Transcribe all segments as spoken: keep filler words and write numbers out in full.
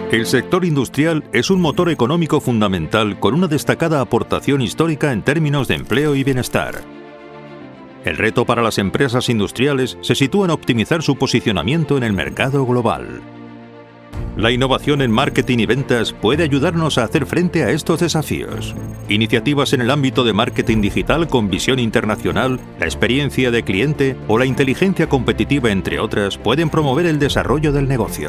El sector industrial es un motor económico fundamental con una destacada aportación histórica en términos de empleo y bienestar. El reto para las empresas industriales se sitúa en optimizar su posicionamiento en el mercado global. La innovación en marketing y ventas puede ayudarnos a hacer frente a estos desafíos. Iniciativas en el ámbito de marketing digital con visión internacional, la experiencia de cliente o la inteligencia competitiva, entre otras, pueden promover el desarrollo del negocio.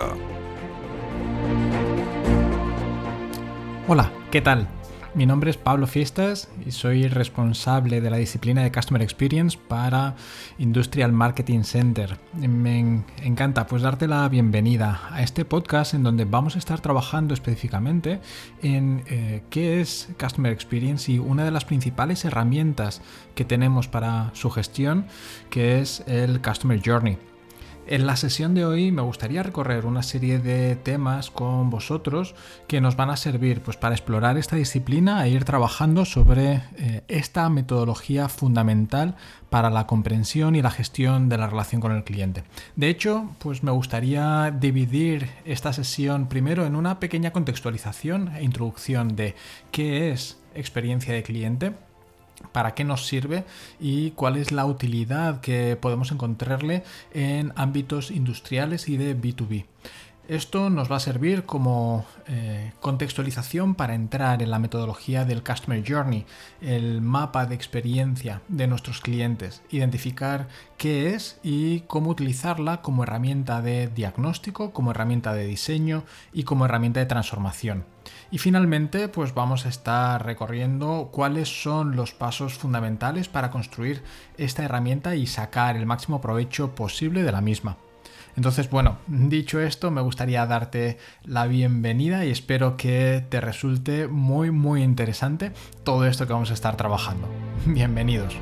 Hola, ¿qué tal? Mi nombre es Pablo Fiestas y soy responsable de la disciplina de Customer Experience para Industrial Marketing Center. Me encanta pues darte la bienvenida a este podcast en donde vamos a estar trabajando específicamente en eh, qué es Customer Experience y una de las principales herramientas que tenemos para su gestión, que es el Customer Journey. En la sesión de hoy me gustaría recorrer una serie de temas con vosotros que nos van a servir pues, para explorar esta disciplina e ir trabajando sobre eh, esta metodología fundamental para la comprensión y la gestión de la relación con el cliente. De hecho, pues me gustaría dividir esta sesión primero en una pequeña contextualización e introducción de qué es experiencia de cliente, para qué nos sirve y cuál es la utilidad que podemos encontrarle en ámbitos industriales y de B dos B. Esto nos va a servir como eh, contextualización para entrar en la metodología del Customer Journey, el mapa de experiencia de nuestros clientes, identificar qué es y cómo utilizarla como herramienta de diagnóstico, como herramienta de diseño y como herramienta de transformación. Y finalmente, pues vamos a estar recorriendo cuáles son los pasos fundamentales para construir esta herramienta y sacar el máximo provecho posible de la misma. Entonces, bueno, dicho esto, me gustaría darte la bienvenida y espero que te resulte muy, muy interesante todo esto que vamos a estar trabajando. Bienvenidos.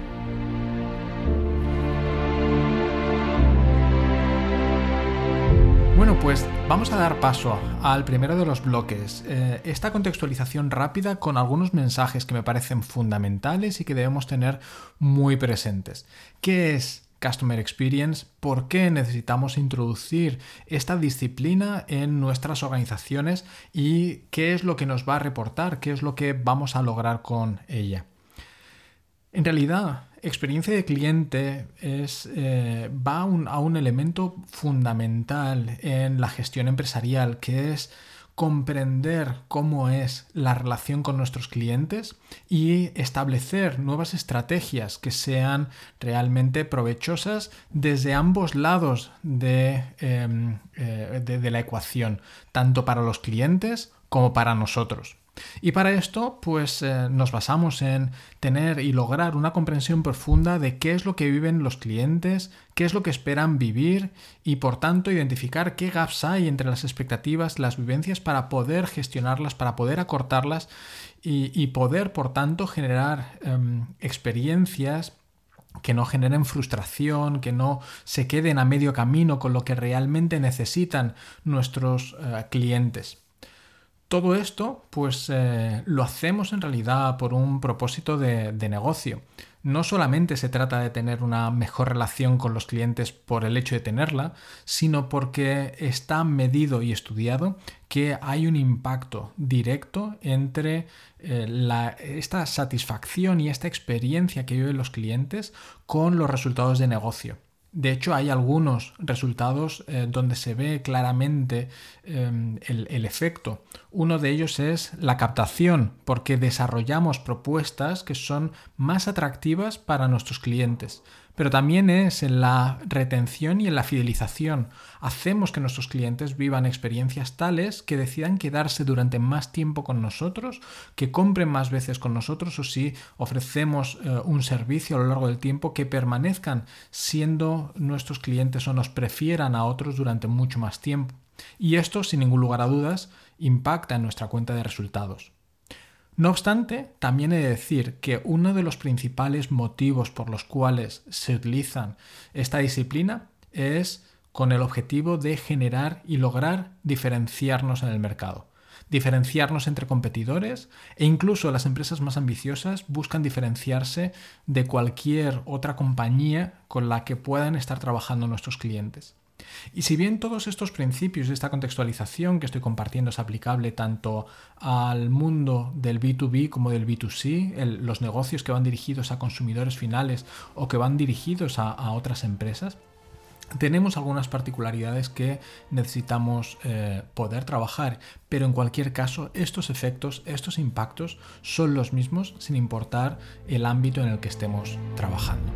Bueno, pues vamos a dar paso al primero de los bloques. Eh, esta contextualización rápida con algunos mensajes que me parecen fundamentales y que debemos tener muy presentes. ¿Qué es Customer Experience? ¿Por qué necesitamos introducir esta disciplina en nuestras organizaciones? ¿Y qué es lo que nos va a reportar? ¿Qué es lo que vamos a lograr con ella? En realidad, experiencia de cliente es, eh, va a un, a un elemento fundamental en la gestión empresarial, que es comprender cómo es la relación con nuestros clientes y establecer nuevas estrategias que sean realmente provechosas desde ambos lados de, eh, de, de la ecuación, tanto para los clientes como para nosotros. Y para esto, pues eh, nos basamos en tener y lograr una comprensión profunda de qué es lo que viven los clientes, qué es lo que esperan vivir y, por tanto, identificar qué gaps hay entre las expectativas, las vivencias para poder gestionarlas, para poder acortarlas y, y poder, por tanto, generar eh, experiencias que no generen frustración, que no se queden a medio camino con lo que realmente necesitan nuestros eh, clientes. Todo esto, pues eh, lo hacemos en realidad por un propósito de, de negocio. No solamente se trata de tener una mejor relación con los clientes por el hecho de tenerla, sino porque está medido y estudiado que hay un impacto directo entre eh, la, esta satisfacción y esta experiencia que viven los clientes con los resultados de negocio. De hecho, hay algunos resultados eh, donde se ve claramente eh, el, el efecto. Uno de ellos es la captación, porque desarrollamos propuestas que son más atractivas para nuestros clientes. Pero también es en la retención y en la fidelización. Hacemos que nuestros clientes vivan experiencias tales que decidan quedarse durante más tiempo con nosotros, que compren más veces con nosotros o si ofrecemos eh, un servicio a lo largo del tiempo, que permanezcan siendo nuestros clientes o nos prefieran a otros durante mucho más tiempo. Y esto, sin ningún lugar a dudas, impacta en nuestra cuenta de resultados. No obstante, también he de decir que uno de los principales motivos por los cuales se utilizan esta disciplina es con el objetivo de generar y lograr diferenciarnos en el mercado. Diferenciarnos entre competidores e incluso las empresas más ambiciosas buscan diferenciarse de cualquier otra compañía con la que puedan estar trabajando nuestros clientes. Y si bien todos estos principios de esta contextualización que estoy compartiendo es aplicable tanto al mundo del B dos B como del B dos C, el, los negocios que van dirigidos a consumidores finales o que van dirigidos a, a otras empresas, tenemos algunas particularidades que necesitamos eh, poder trabajar, pero en cualquier caso estos efectos, estos impactos son los mismos sin importar el ámbito en el que estemos trabajando.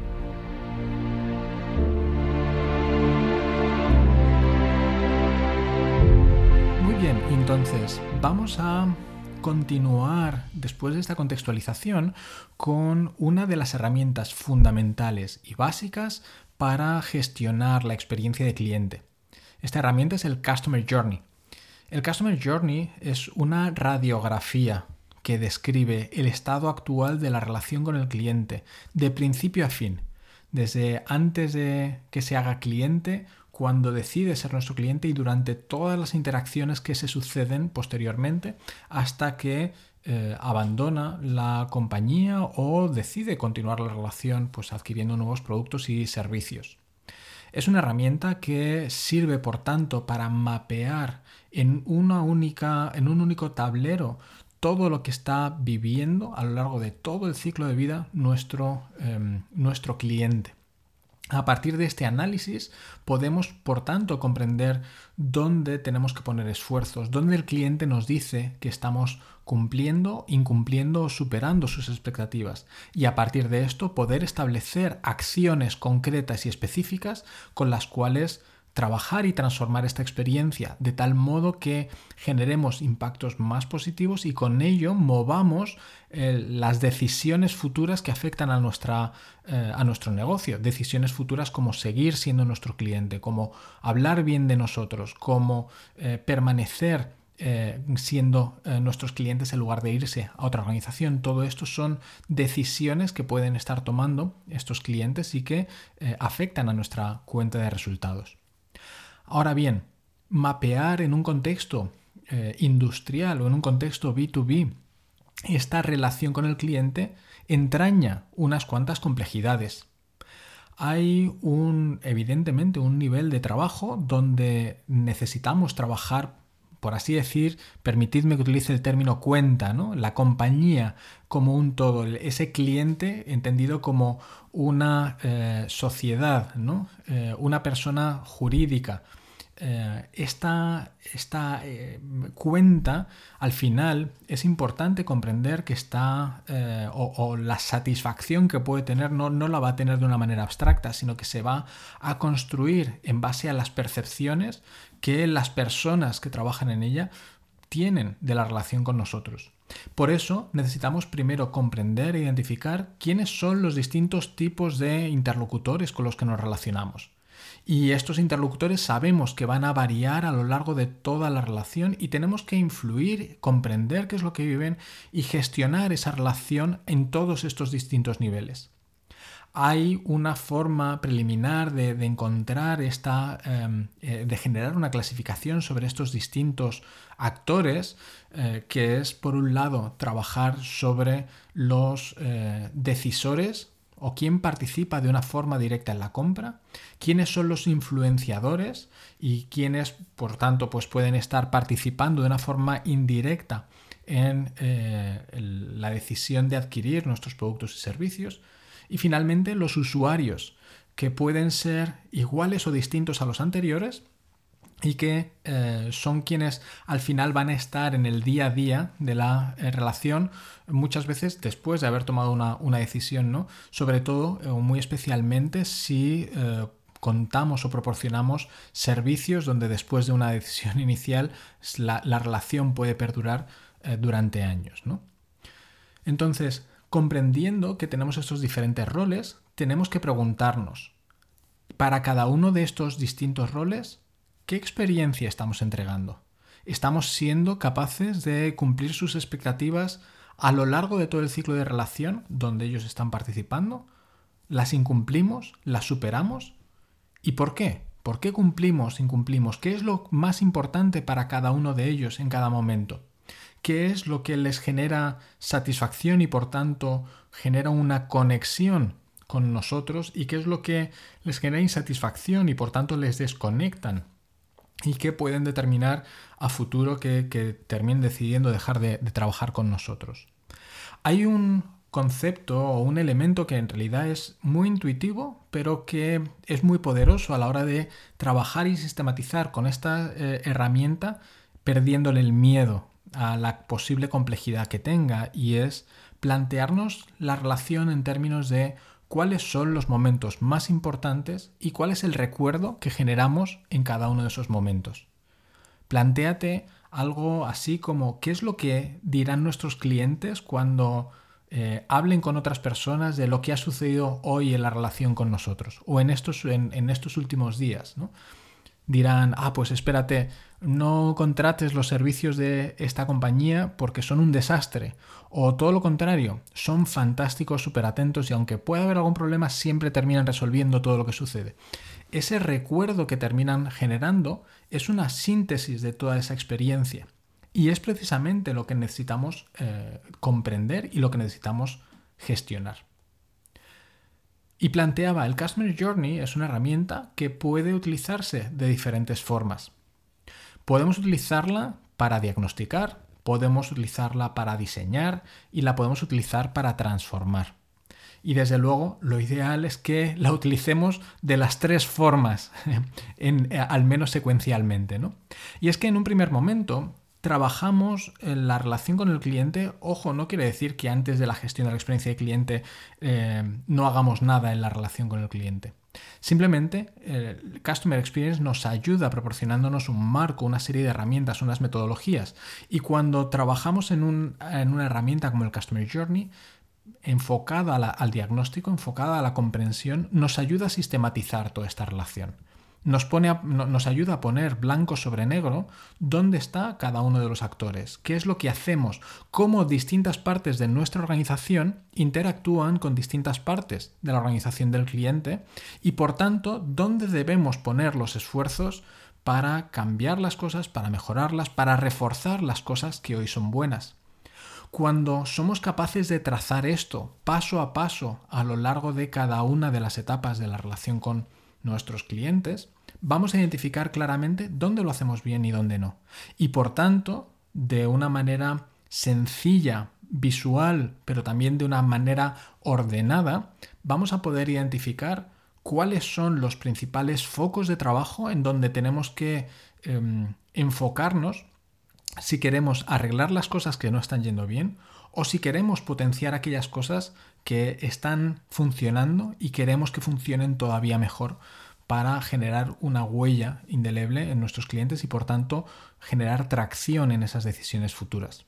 Muy bien, entonces vamos a continuar después de esta contextualización con una de las herramientas fundamentales y básicas para gestionar la experiencia de cliente. Esta herramienta es el Customer Journey. El Customer Journey es una radiografía que describe el estado actual de la relación con el cliente, de principio a fin, desde antes de que se haga cliente, cuando decide ser nuestro cliente y durante todas las interacciones que se suceden posteriormente hasta que eh, abandona la compañía o decide continuar la relación pues, adquiriendo nuevos productos y servicios. Es una herramienta que sirve, por tanto, para mapear en, una única, en un único tablero todo lo que está viviendo a lo largo de todo el ciclo de vida nuestro, eh, nuestro cliente. A partir de este análisis podemos, por tanto, comprender dónde tenemos que poner esfuerzos, dónde el cliente nos dice que estamos cumpliendo, incumpliendo o superando sus expectativas y a partir de esto poder establecer acciones concretas y específicas con las cuales trabajar y transformar esta experiencia de tal modo que generemos impactos más positivos y con ello movamos eh, las decisiones futuras que afectan a, nuestra, eh, a nuestro negocio. Decisiones futuras como seguir siendo nuestro cliente, como hablar bien de nosotros, como eh, permanecer eh, siendo eh, nuestros clientes en lugar de irse a otra organización. Todo esto son decisiones que pueden estar tomando estos clientes y que eh, afectan a nuestra cuenta de resultados. Ahora bien, mapear en un contexto eh, industrial o en un contexto B dos B esta relación con el cliente entraña unas cuantas complejidades. Hay un, evidentemente un nivel de trabajo donde necesitamos trabajar, por así decir, permitidme que utilice el término cuenta, ¿no? La compañía como un todo, ese cliente entendido como una eh, sociedad, ¿no? Eh, una persona jurídica. Eh, esta esta eh, cuenta, al final, es importante comprender que está, eh, o, o la satisfacción que puede tener no, no la va a tener de una manera abstracta, sino que se va a construir en base a las percepciones que las personas que trabajan en ella tienen de la relación con nosotros. Por eso necesitamos primero comprender e identificar quiénes son los distintos tipos de interlocutores con los que nos relacionamos. Y estos interlocutores sabemos que van a variar a lo largo de toda la relación y tenemos que influir, comprender qué es lo que viven y gestionar esa relación en todos estos distintos niveles. Hay una forma preliminar de, de encontrar esta, eh, de generar una clasificación sobre estos distintos actores, eh, que es, por un lado, trabajar sobre los eh, decisores o quién participa de una forma directa en la compra, quiénes son los influenciadores y quiénes, por tanto, pues pueden estar participando de una forma indirecta en eh, el, la decisión de adquirir nuestros productos y servicios. Y finalmente los usuarios, que pueden ser iguales o distintos a los anteriores y que eh, son quienes al final van a estar en el día a día de la eh, relación, muchas veces después de haber tomado una, una decisión, ¿no? Sobre todo, o eh, muy especialmente, si eh, contamos o proporcionamos servicios donde después de una decisión inicial la, la relación puede perdurar eh, durante años, ¿no? Entonces, comprendiendo que tenemos estos diferentes roles, tenemos que preguntarnos, para cada uno de estos distintos roles, ¿qué experiencia estamos entregando? ¿Estamos siendo capaces de cumplir sus expectativas a lo largo de todo el ciclo de relación donde ellos están participando? ¿Las incumplimos? ¿Las superamos? ¿Y por qué? ¿Por qué cumplimos, incumplimos? ¿Qué es lo más importante para cada uno de ellos en cada momento? ¿Qué es lo que les genera satisfacción y por tanto genera una conexión con nosotros y qué es lo que les genera insatisfacción y por tanto les desconectan y que pueden determinar a futuro que, que terminen decidiendo dejar de, de trabajar con nosotros. Hay un concepto o un elemento que en realidad es muy intuitivo, pero que es muy poderoso a la hora de trabajar y sistematizar con esta eh, herramienta, perdiéndole el miedo a la posible complejidad que tenga, y es plantearnos la relación en términos de cuáles son los momentos más importantes y cuál es el recuerdo que generamos en cada uno de esos momentos. Plantéate algo así como qué es lo que dirán nuestros clientes cuando eh, hablen con otras personas de lo que ha sucedido hoy en la relación con nosotros o en estos, en, en estos últimos días, ¿no? Dirán, ah, pues espérate, no contrates los servicios de esta compañía porque son un desastre. O todo lo contrario, son fantásticos, súper atentos y aunque pueda haber algún problema, siempre terminan resolviendo todo lo que sucede. Ese recuerdo que terminan generando es una síntesis de toda esa experiencia. Y es precisamente lo que necesitamos eh, comprender y lo que necesitamos gestionar. Y planteaba, el Customer Journey es una herramienta que puede utilizarse de diferentes formas. Podemos utilizarla para diagnosticar, podemos utilizarla para diseñar y la podemos utilizar para transformar. Y desde luego lo ideal es que la utilicemos de las tres formas, en, al menos secuencialmente, ¿no? Y es que en un primer momento trabajamos en la relación con el cliente. Ojo, no quiere decir que antes de la gestión de la experiencia de cliente eh, no hagamos nada en la relación con el cliente. Simplemente el Customer Experience nos ayuda proporcionándonos un marco, una serie de herramientas, unas metodologías. Y cuando trabajamos en, un, en una herramienta como el Customer Journey, enfocada a la, al diagnóstico, enfocada a la comprensión, nos ayuda a sistematizar toda esta relación. Nos, pone a, nos ayuda a poner blanco sobre negro dónde está cada uno de los actores, qué es lo que hacemos, cómo distintas partes de nuestra organización interactúan con distintas partes de la organización del cliente y por tanto dónde debemos poner los esfuerzos para cambiar las cosas, para mejorarlas, para reforzar las cosas que hoy son buenas. Cuando somos capaces de trazar esto paso a paso a lo largo de cada una de las etapas de la relación con nuestros clientes, vamos a identificar claramente dónde lo hacemos bien y dónde no. Y por tanto, de una manera sencilla, visual, pero también de una manera ordenada, vamos a poder identificar cuáles son los principales focos de trabajo en donde tenemos que eh, enfocarnos si queremos arreglar las cosas que no están yendo bien o si queremos potenciar aquellas cosas que están funcionando y queremos que funcionen todavía mejor para generar una huella indeleble en nuestros clientes y por tanto generar tracción en esas decisiones futuras.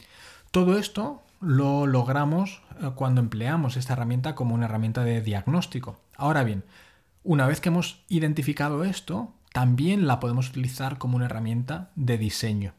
Todo esto lo logramos cuando empleamos esta herramienta como una herramienta de diagnóstico. Ahora bien, una vez que hemos identificado esto, también la podemos utilizar como una herramienta de diseño.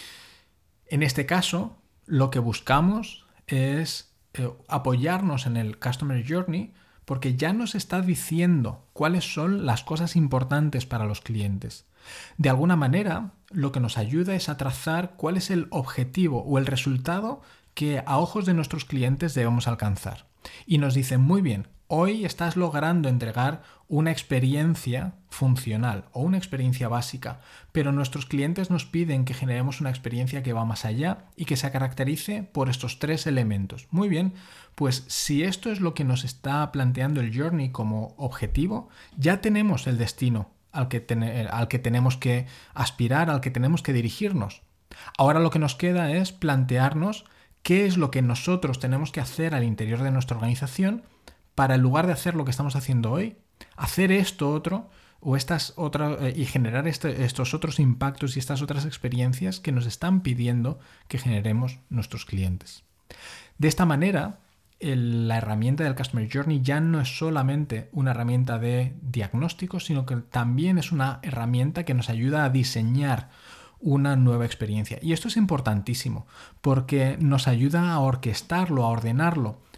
En este caso, lo que buscamos es eh, apoyarnos en el Customer Journey porque ya nos está diciendo cuáles son las cosas importantes para los clientes. De alguna manera, lo que nos ayuda es a trazar cuál es el objetivo o el resultado que a ojos de nuestros clientes debemos alcanzar. Y nos dice, muy bien, hoy estás logrando entregar una experiencia funcional o una experiencia básica, pero nuestros clientes nos piden que generemos una experiencia que va más allá y que se caracterice por estos tres elementos. Muy bien, pues si esto es lo que nos está planteando el Journey como objetivo, ya tenemos el destino al que, ten- al que tenemos que aspirar, al que tenemos que dirigirnos. Ahora lo que nos queda es plantearnos qué es lo que nosotros tenemos que hacer al interior de nuestra organización para, en lugar de hacer lo que estamos haciendo hoy, hacer esto otro o estas otras eh, y generar este, estos otros impactos y estas otras experiencias que nos están pidiendo que generemos nuestros clientes. De esta manera, el, la herramienta del Customer Journey ya no es solamente una herramienta de diagnóstico, sino que también es una herramienta que nos ayuda a diseñar una nueva experiencia. Y esto es importantísimo porque nos ayuda a orquestarlo, a ordenarlo,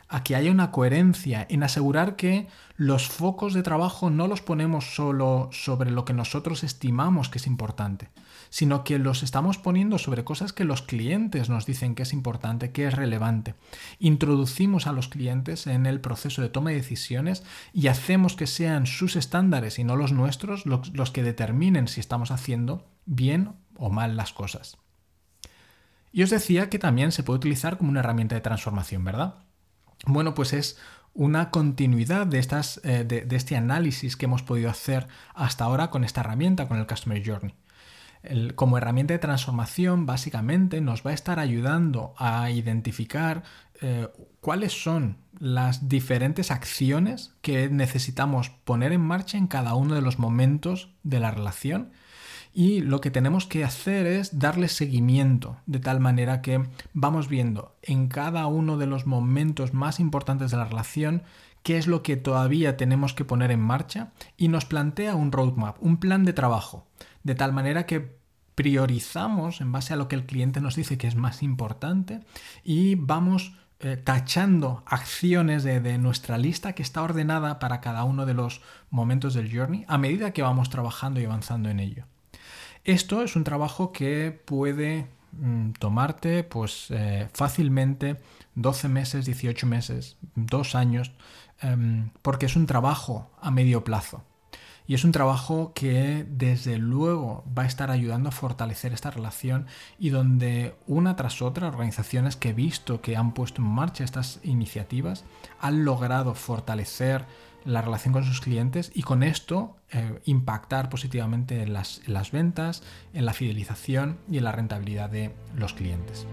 a que haya una coherencia, en asegurar que los focos de trabajo no los ponemos solo sobre lo que nosotros estimamos que es importante, sino que los estamos poniendo sobre cosas que los clientes nos dicen que es importante, que es relevante. Introducimos a los clientes en el proceso de toma de decisiones y hacemos que sean sus estándares y no los nuestros los, los que determinen si estamos haciendo bien o mal las cosas. Y os decía que también se puede utilizar como una herramienta de transformación, ¿verdad? Bueno, pues es una continuidad de, estas, eh, de, de este análisis que hemos podido hacer hasta ahora con esta herramienta, con el Customer Journey. El, como herramienta de transformación, básicamente nos va a estar ayudando a identificar eh, cuáles son las diferentes acciones que necesitamos poner en marcha en cada uno de los momentos de la relación. Y lo que tenemos que hacer es darle seguimiento, de tal manera que vamos viendo en cada uno de los momentos más importantes de la relación qué es lo que todavía tenemos que poner en marcha y nos plantea un roadmap, un plan de trabajo, de tal manera que priorizamos en base a lo que el cliente nos dice que es más importante y vamos eh, tachando acciones de, de nuestra lista que está ordenada para cada uno de los momentos del journey a medida que vamos trabajando y avanzando en ello. Esto es un trabajo que puede mm, tomarte pues, eh, fácilmente doce meses, dieciocho meses, dos años, eh, porque es un trabajo a medio plazo. Y es un trabajo que desde luego va a estar ayudando a fortalecer esta relación y donde una tras otra organizaciones que he visto que han puesto en marcha estas iniciativas han logrado fortalecer la relación con sus clientes y con esto eh, impactar positivamente en las, en las ventas, en la fidelización y en la rentabilidad de los clientes.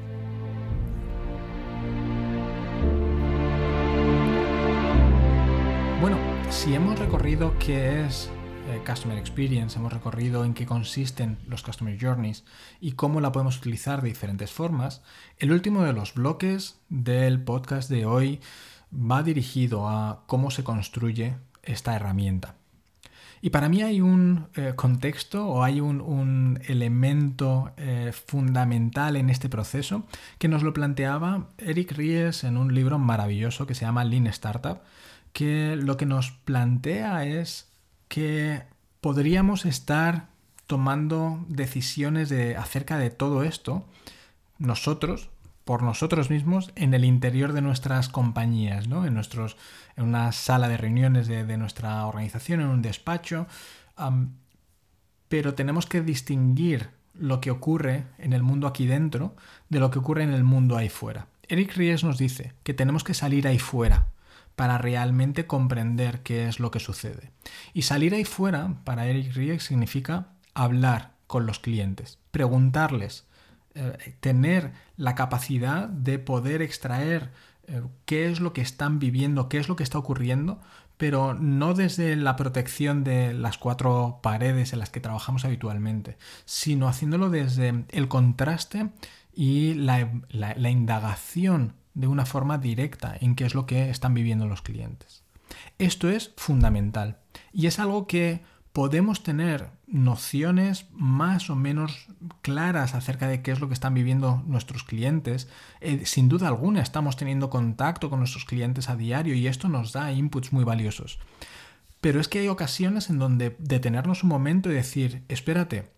Bueno, si hemos recorrido qué es eh, Customer Experience, hemos recorrido en qué consisten los Customer Journeys y cómo la podemos utilizar de diferentes formas, el último de los bloques del podcast de hoy va dirigido a cómo se construye esta herramienta. Y para mí hay un eh, contexto o hay un, un elemento eh, fundamental en este proceso que nos lo planteaba Eric Ries en un libro maravilloso que se llama Lean Startup, que lo que nos plantea es que podríamos estar tomando decisiones de, acerca de todo esto nosotros, por nosotros mismos en el interior de nuestras compañías, ¿no? En, nuestros, en una sala de reuniones de, de nuestra organización, en un despacho, um, pero tenemos que distinguir lo que ocurre en el mundo aquí dentro de lo que ocurre en el mundo ahí fuera. Eric Ries nos dice que tenemos que salir ahí fuera para realmente comprender qué es lo que sucede. Y salir ahí fuera, para Eric Ries, significa hablar con los clientes, preguntarles, Eh, tener la capacidad de poder extraer eh, qué es lo que están viviendo, qué es lo que está ocurriendo, pero no desde la protección de las cuatro paredes en las que trabajamos habitualmente, sino haciéndolo desde el contraste y la, la, la indagación de una forma directa en qué es lo que están viviendo los clientes. Esto es fundamental y es algo que podemos tener nociones más o menos claras acerca de qué es lo que están viviendo nuestros clientes. Eh, sin duda alguna estamos teniendo contacto con nuestros clientes a diario y esto nos da inputs muy valiosos. Pero es que hay ocasiones en donde detenernos un momento y decir, espérate,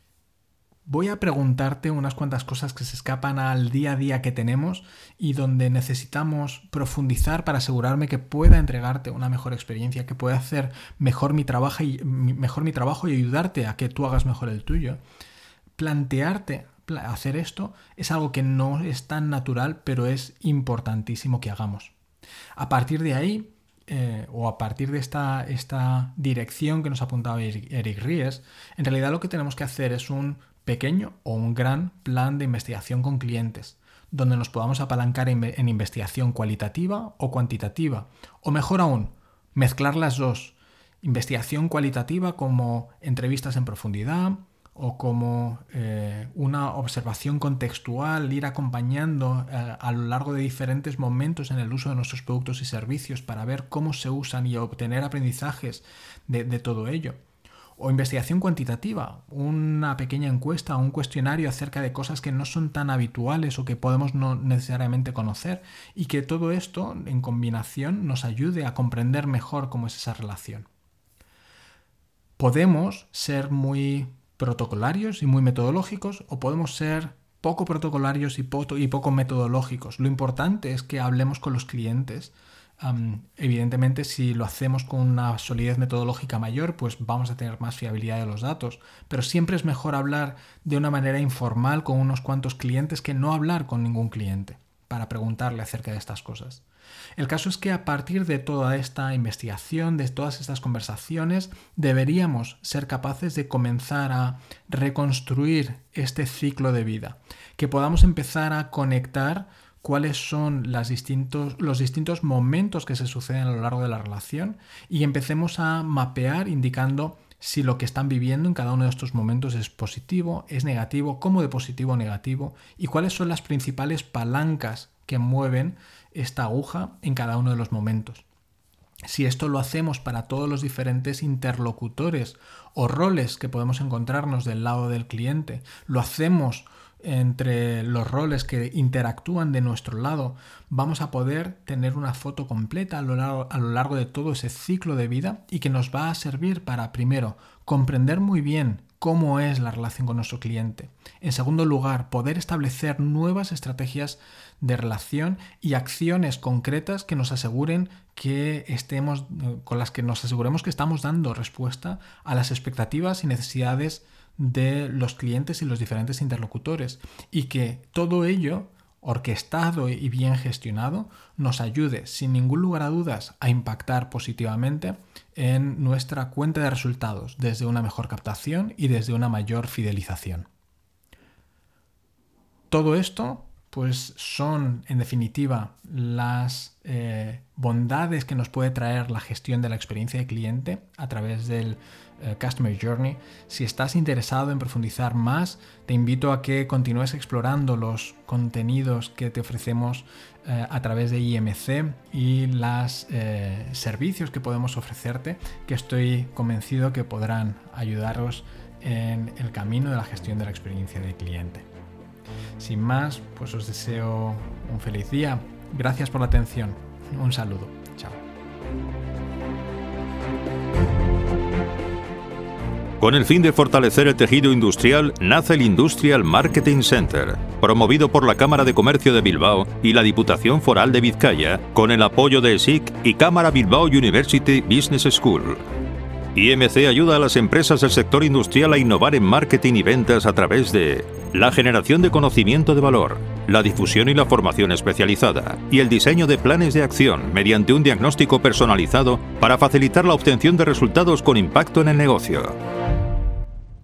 voy a preguntarte unas cuantas cosas que se escapan al día a día que tenemos y donde necesitamos profundizar para asegurarme que pueda entregarte una mejor experiencia, que pueda hacer mejor mi trabajo y, mejor mi trabajo y ayudarte a que tú hagas mejor el tuyo. Plantearte hacer esto es algo que no es tan natural, pero es importantísimo que hagamos. A partir de ahí, eh, o a partir de esta, esta dirección que nos ha apuntado Eric, Eric Ries, en realidad lo que tenemos que hacer es un pequeño o un gran plan de investigación con clientes, donde nos podamos apalancar en, en investigación cualitativa o cuantitativa, o mejor aún, mezclar las dos, investigación cualitativa como entrevistas en profundidad o como eh, una observación contextual, ir acompañando eh, a lo largo de diferentes momentos en el uso de nuestros productos y servicios para ver cómo se usan y obtener aprendizajes de, de todo ello. O investigación cuantitativa, una pequeña encuesta o un cuestionario acerca de cosas que no son tan habituales o que podemos no necesariamente conocer, y que todo esto en combinación nos ayude a comprender mejor cómo es esa relación. Podemos ser muy protocolarios y muy metodológicos, o podemos ser poco protocolarios y poco, y poco metodológicos. Lo importante es que hablemos con los clientes. Um, evidentemente, si lo hacemos con una solidez metodológica mayor, pues vamos a tener más fiabilidad de los datos, pero siempre es mejor hablar de una manera informal con unos cuantos clientes que no hablar con ningún cliente para preguntarle acerca de estas cosas. El caso es que a partir de toda esta investigación, de todas estas conversaciones, deberíamos ser capaces de comenzar a reconstruir este ciclo de vida, que podamos empezar a conectar cuáles son las distintos, los distintos momentos que se suceden a lo largo de la relación, y empecemos a mapear indicando si lo que están viviendo en cada uno de estos momentos es positivo, es negativo, cómo de positivo o negativo, y cuáles son las principales palancas que mueven esta aguja en cada uno de los momentos. Si esto lo hacemos para todos los diferentes interlocutores o roles que podemos encontrarnos del lado del cliente, lo hacemos entre los roles que interactúan de nuestro lado, vamos a poder tener una foto completa a lo largo, a lo largo de todo ese ciclo de vida, y que nos va a servir para, primero, comprender muy bien cómo es la relación con nuestro cliente. En segundo lugar, poder establecer nuevas estrategias de relación y acciones concretas que nos aseguren que estemos, con las que nos aseguremos que estamos dando respuesta a las expectativas y necesidades de los clientes y los diferentes interlocutores, y que todo ello, orquestado y bien gestionado, nos ayude sin ningún lugar a dudas a impactar positivamente en nuestra cuenta de resultados, desde una mejor captación y desde una mayor fidelización. Todo esto pues son, en definitiva, las eh, bondades que nos puede traer la gestión de la experiencia de cliente a través del eh, Customer Journey. Si estás interesado en profundizar más, te invito a que continúes explorando los contenidos que te ofrecemos eh, a través de I M C y los eh, servicios que podemos ofrecerte, que estoy convencido que podrán ayudaros en el camino de la gestión de la experiencia de cliente. Sin más, pues os deseo un feliz día. Gracias por la atención. Un saludo. Chao. Con el fin de fortalecer el tejido industrial, nace el Industrial Marketing Center, promovido por la Cámara de Comercio de Bilbao y la Diputación Foral de Vizcaya, con el apoyo de S I C y Cámara Bilbao University Business School. I M C ayuda a las empresas del sector industrial a innovar en marketing y ventas a través de la generación de conocimiento de valor, la difusión y la formación especializada, y el diseño de planes de acción mediante un diagnóstico personalizado para facilitar la obtención de resultados con impacto en el negocio.